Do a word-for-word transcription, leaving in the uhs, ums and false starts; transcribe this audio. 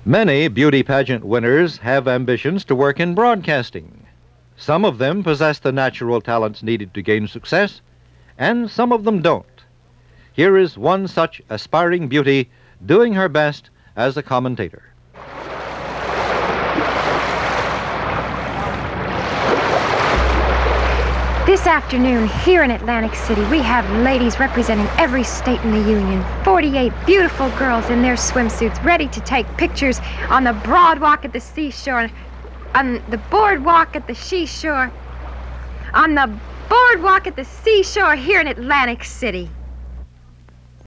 Many beauty pageant winners have ambitions to work in broadcasting. Some of them possess the natural talents needed to gain success, and some of them don't. Here is one such aspiring beauty doing her best as a commentator. This afternoon, here in Atlantic City, we have ladies representing every state in the Union. forty-eight beautiful girls in their swimsuits, ready to take pictures on the broadwalk at the seashore, on the boardwalk at the seashore, on the boardwalk at the seashore here in Atlantic City.